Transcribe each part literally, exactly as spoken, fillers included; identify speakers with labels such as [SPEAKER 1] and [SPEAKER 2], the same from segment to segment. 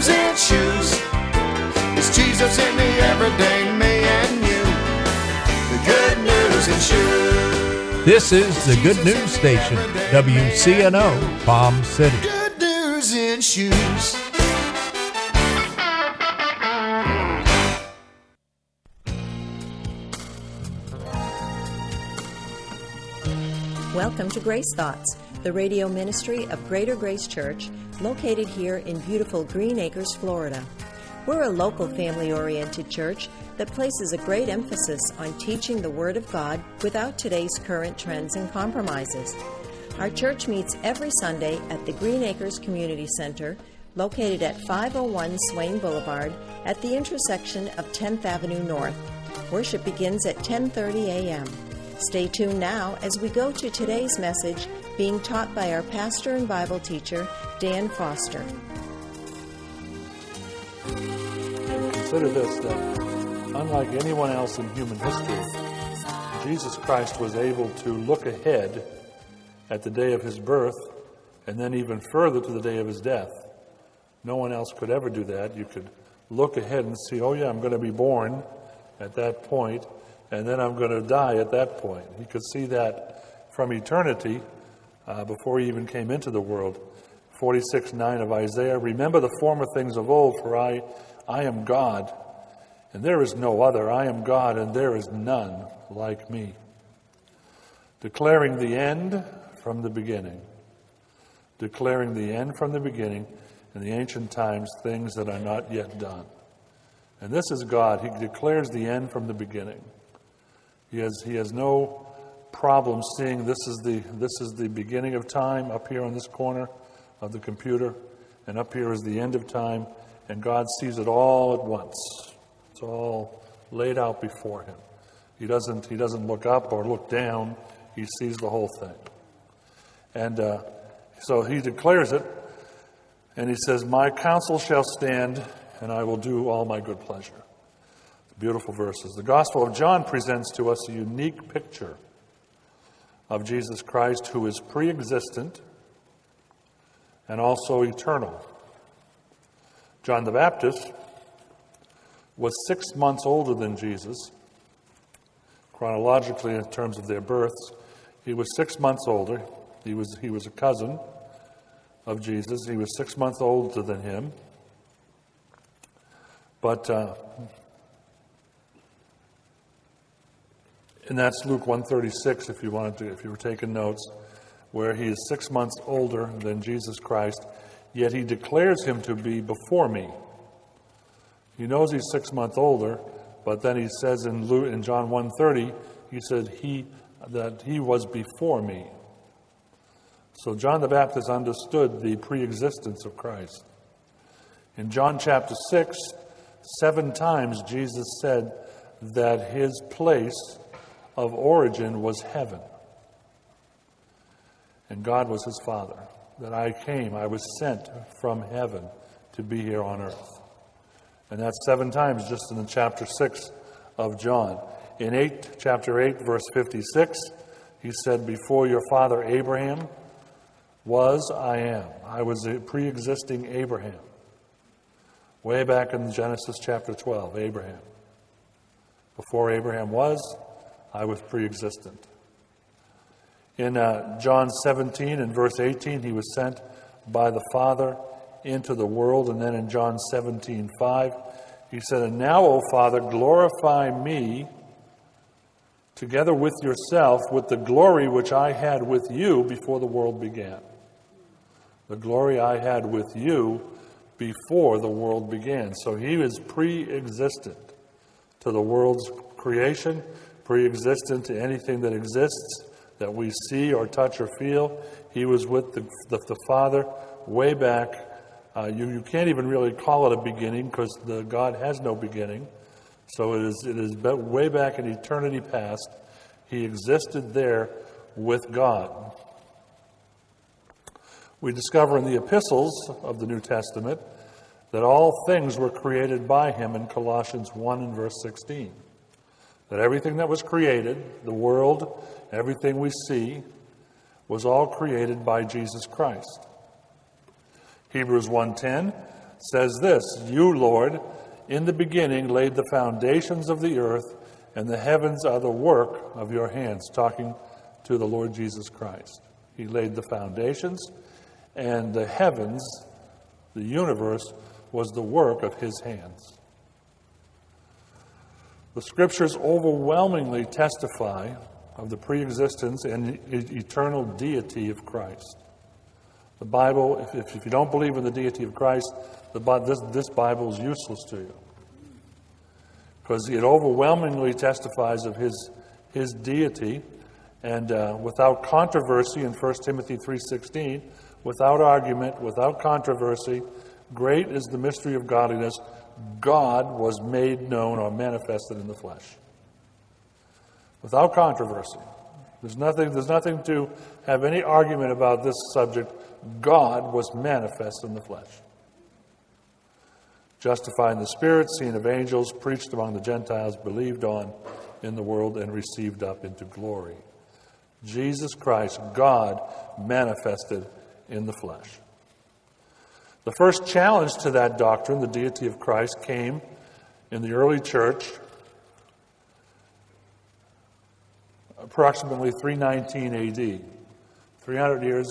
[SPEAKER 1] news in shoes. It's Jesus in the everyday me and you. The good news in shoes.
[SPEAKER 2] This is the Good News Station, W C N O, Palm City.
[SPEAKER 1] Good news in shoes.
[SPEAKER 3] Welcome to Grace Thoughts, the radio ministry of Greater Grace Church, located here in beautiful Green Acres, Florida. We're a local family-oriented church that places a great emphasis on teaching the Word of God without today's current trends and compromises. Our church meets every Sunday at the Green Acres Community Center, located at five oh one Swain Boulevard at the intersection of tenth Avenue North. Worship begins at ten thirty a.m. Stay tuned now as we go to today's message being taught by our pastor and Bible teacher, Dan Foster.
[SPEAKER 4] Consider this, that unlike anyone else in human history, Jesus Christ was able to look ahead at the day of his birth and then even further to the day of his death. No one else could ever do that. You could look ahead and see, oh yeah, I'm going to be born at that point, and then I'm going to die at that point. He could see that from eternity uh, before he even came into the world. forty-six nine of Isaiah, remember the former things of old, for I, I am God, and there is no other. I am God, and there is none like me. Declaring the end from the beginning. Declaring the end from the beginning, in the ancient times, things that are not yet done. And this is God. He declares the end from the beginning. He has, he has no problem seeing this is the this is the beginning of time up here on this corner of the computer, and up here is the end of time, and God sees it all at once. It's all laid out before him. He doesn't he doesn't look up or look down. He sees the whole thing. And uh, so he declares it, and he says, my counsel shall stand, and I will do all my good pleasure. Beautiful verses. The Gospel of John presents to us a unique picture of Jesus Christ, who is pre-existent and also eternal. John the Baptist was six months older than Jesus. Chronologically, in terms of their births, he was six months older. He was, he was a cousin of Jesus. He was six months older than him. But... Uh, And that's Luke one thirty-six, if you wanted to, if you were taking notes, where he is six months older than Jesus Christ, yet he declares him to be before me. He knows he's six months older, but then he says in Luke, in John one thirty, he said he that he was before me. So John the Baptist understood the pre-existence of Christ. In John chapter six, seven times Jesus said that his place of origin was heaven. And God was his Father. That I came, I was sent from heaven to be here on earth. And that's seven times just in the chapter six of John. In eight, chapter eight, verse fifty-six, he said, before your father Abraham was, I am. I was a pre-existing Abraham. Way back in Genesis chapter twelve, Abraham. Before Abraham was, I was pre-existent. In uh, John seventeen and verse eighteen, he was sent by the Father into the world. And then in John seventeen five, he said, and now, O Father, glorify me together with yourself with the glory which I had with you before the world began. The glory I had with you before the world began. So he is pre-existent to the world's creation, pre-existent to anything that exists, that we see or touch or feel. He was with the, the, the Father way back. Uh, you, you can't even really call it a beginning because the God has no beginning. So it is, it is way back in eternity past. He existed there with God. We discover in the epistles of the New Testament that all things were created by him in Colossians one and verse sixteen. That everything that was created, the world, everything we see, was all created by Jesus Christ. Hebrews one ten, says this, "You, Lord, in the beginning laid the foundations of the earth, and the heavens are the work of your hands," talking to the Lord Jesus Christ. He laid the foundations, and the heavens, the universe, was the work of his hands. The scriptures overwhelmingly testify of the preexistence and eternal deity of Christ. The Bible, if, if you don't believe in the deity of Christ, the, this, this Bible is useless to you. Because it overwhelmingly testifies of his, his deity, and uh, without controversy in First Timothy three sixteen, without argument, without controversy, great is the mystery of godliness. God was made known or manifested in the flesh. Without controversy. There's nothing, there's nothing to have any argument about this subject. God was manifest in the flesh. Justified in the Spirit, seen of angels, preached among the Gentiles, believed on in the world, and received up into glory. Jesus Christ, God manifested in the flesh. The first challenge to that doctrine, the deity of Christ, came in the early church approximately three nineteen A D. three hundred years,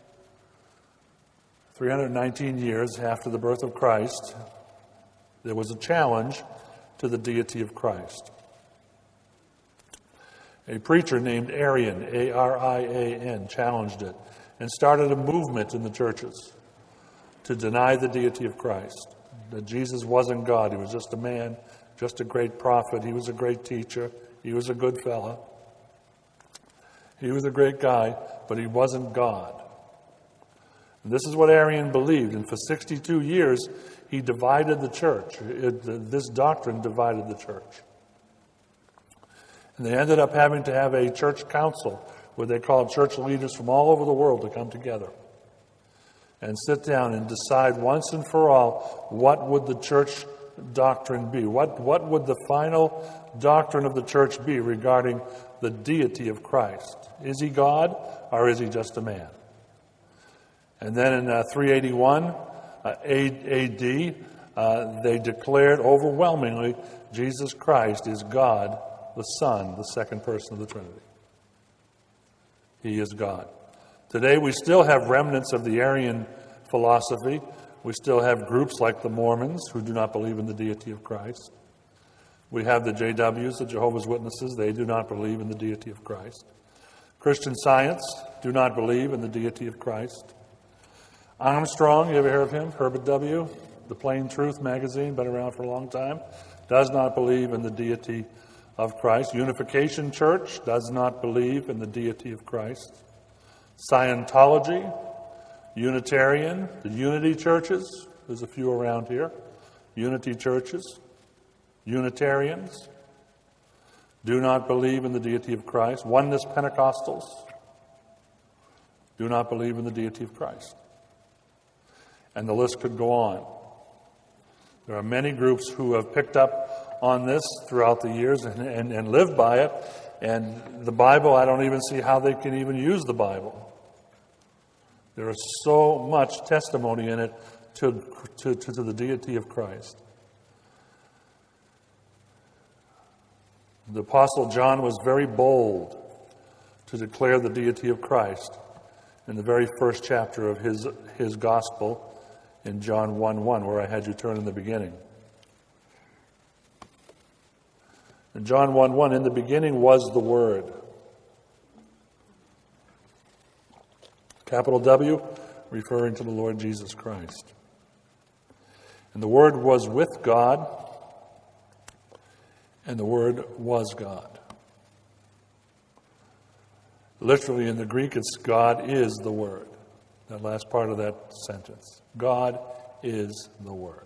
[SPEAKER 4] three hundred nineteen years after the birth of Christ, there was a challenge to the deity of Christ. A preacher named Arian, A R I A N, challenged it and started a movement in the churches to deny the deity of Christ, that Jesus wasn't God. He was just a man, just a great prophet. He was a great teacher. He was a good fella. He was a great guy, but he wasn't God. And this is what Arian believed, and for sixty-two years, he divided the church. It, this doctrine divided the church. And they ended up having to have a church council where they called church leaders from all over the world to come together and sit down and decide once and for all what would the church doctrine be. What, what would the final doctrine of the church be regarding the deity of Christ? Is he God or is he just a man? And then in uh, three eighty-one uh, A D, uh, they declared overwhelmingly Jesus Christ is God, the Son, the second person of the Trinity. He is God. Today we still have remnants of the Arian philosophy. We still have groups like the Mormons who do not believe in the deity of Christ. We have the J Ws, the Jehovah's Witnesses. They do not believe in the deity of Christ. Christian Science do not believe in the deity of Christ. Armstrong, you ever hear of him? Herbert W., the Plain Truth magazine, been around for a long time, does not believe in the deity of Christ. Unification Church does not believe in the deity of Christ. Scientology, Unitarian, the Unity churches, there's a few around here, Unity churches, Unitarians, do not believe in the deity of Christ. Oneness Pentecostals do not believe in the deity of Christ. And the list could go on. There are many groups who have picked up on this throughout the years and, and, and live by it. And the Bible, I don't even see how they can even use the Bible. There is so much testimony in it to, to, to, to the deity of Christ. The Apostle John was very bold to declare the deity of Christ in the very first chapter of his, his gospel in John one one, where I had you turn in the beginning. In John one one, in the beginning was the Word. Capital W, referring to the Lord Jesus Christ. And the Word was with God, and the Word was God. Literally in the Greek, it's God is the Word. That last part of that sentence. God is the Word.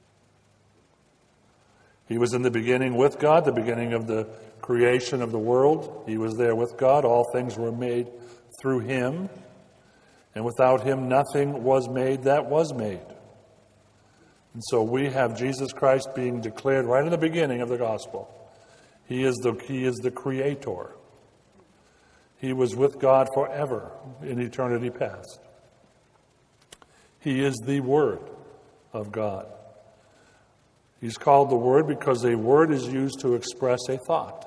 [SPEAKER 4] He was in the beginning with God, the beginning of the creation of the world. He was there with God. All things were made through Him. And without Him, nothing was made that was made. And so we have Jesus Christ being declared right in the beginning of the gospel. He is the, he is the Creator. He was with God forever in eternity past. He is the Word. of God. He's called the Word because a word is used to express a thought,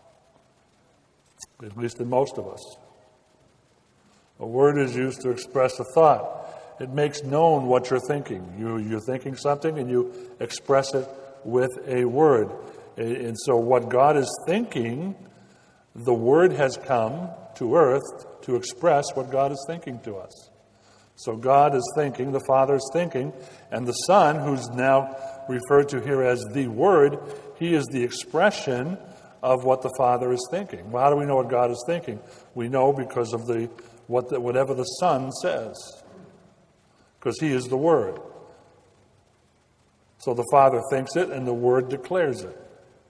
[SPEAKER 4] at least in most of us. A word is used to express a thought. It makes known what you're thinking. You, you're thinking something and you express it with a word. And so what God is thinking, the Word has come to earth to express what God is thinking to us. So God is thinking, the Father is thinking, and the Son, who's now referred to here as the Word, he is the expression of what the Father is thinking. Well, how do we know what God is thinking? We know because of the what the, whatever the Son says, because he is the Word. So the Father thinks it, and the Word declares it.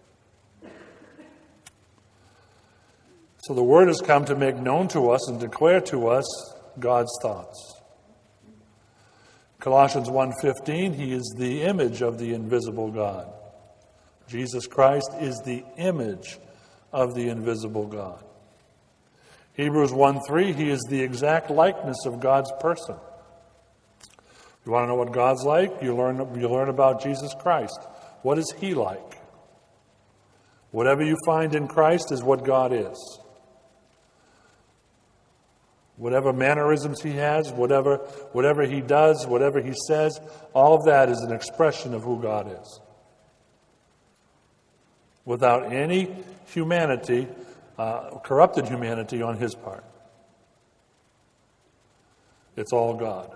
[SPEAKER 4] So the Word has come to make known to us and declare to us God's thoughts. Colossians one fifteen, he is the image of the invisible God. Jesus Christ is the image of the invisible God. Hebrews one three, he is the exact likeness of God's person. You want to know what God's like? You learn, you learn about Jesus Christ. What is he like? Whatever you find in Christ is what God is. Whatever mannerisms he has, whatever, whatever he does, whatever he says, all of that is an expression of who God is. Without any humanity, uh, corrupted humanity on his part. It's all God.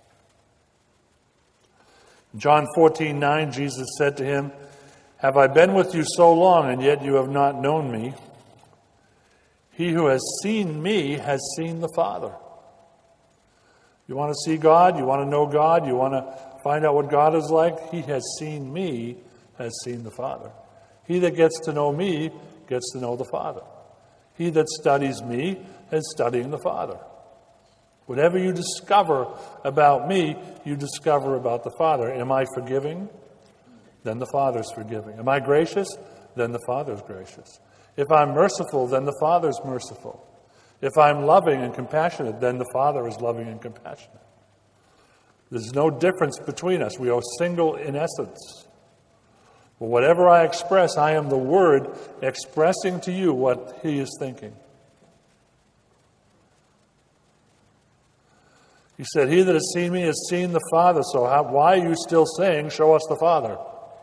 [SPEAKER 4] John fourteen nine, Jesus said to him, "Have I been with you so long, and yet you have not known me? He who has seen me has seen the Father." You want to see God? You want to know God? You want to find out what God is like? He has seen me, has seen the Father. He that gets to know me gets to know the Father. He that studies me is studying the Father. Whatever you discover about me, you discover about the Father. Am I forgiving? Then the Father's forgiving. Am I gracious? Then the Father's gracious. If I'm merciful, then the Father's merciful. If I'm loving and compassionate, then the Father is loving and compassionate. There's no difference between us. We are single in essence. But whatever I express, I am the Word expressing to you what he is thinking. He said, "He that has seen me has seen the Father." So how, why are you still saying, "Show us the Father"?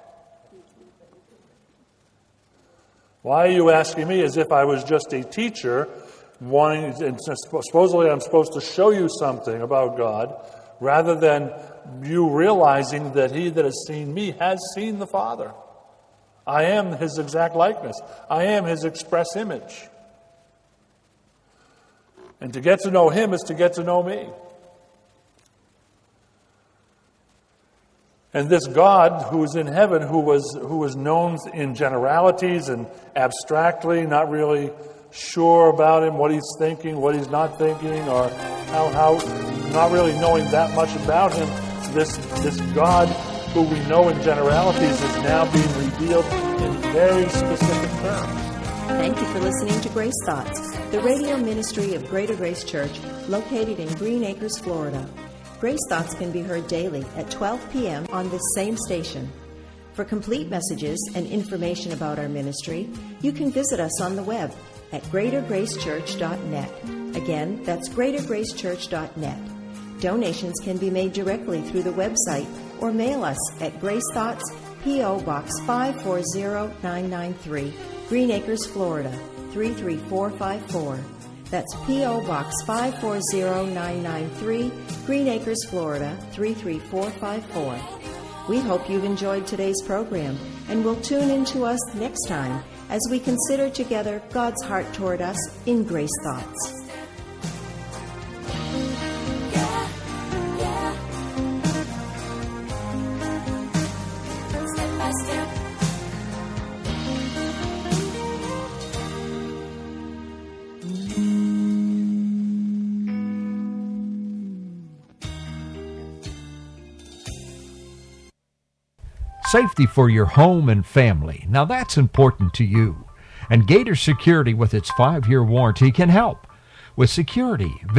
[SPEAKER 4] Why are you asking me as if I was just a teacher, wanting, and supposedly I'm supposed to show you something about God, rather than you realizing that he that has seen me has seen the Father? I am his exact likeness. I am his express image. And to get to know him is to get to know me. And this God who is in heaven, who was who was known in generalities and abstractly, not really sure about him, what he's thinking, what he's not thinking, or how, how not really knowing that much about him, this, this God who we know in generalities is now being revealed in very specific terms.
[SPEAKER 3] Thank you for listening to Grace Thoughts, the radio ministry of Greater Grace Church, located in Green Acres, Florida. Grace Thoughts can be heard daily at twelve p.m. on this same station. For complete messages and information about our ministry, you can visit us on the web at greater grace church dot net. Again, that's greater grace church dot net. Donations can be made directly through the website or mail us at Grace Thoughts, P O. Box five four zero nine nine three, Green Acres, Florida, three three four five four. That's P O. Box five four zero nine nine three, Green Acres, Florida, three three four five four. We hope you've enjoyed today's program and will tune in to us next time as we consider together God's heart toward us in Grace Thoughts.
[SPEAKER 2] Safety for your home and family. Now that's important to you. And Gator Security, with its five-year warranty, can help. With security,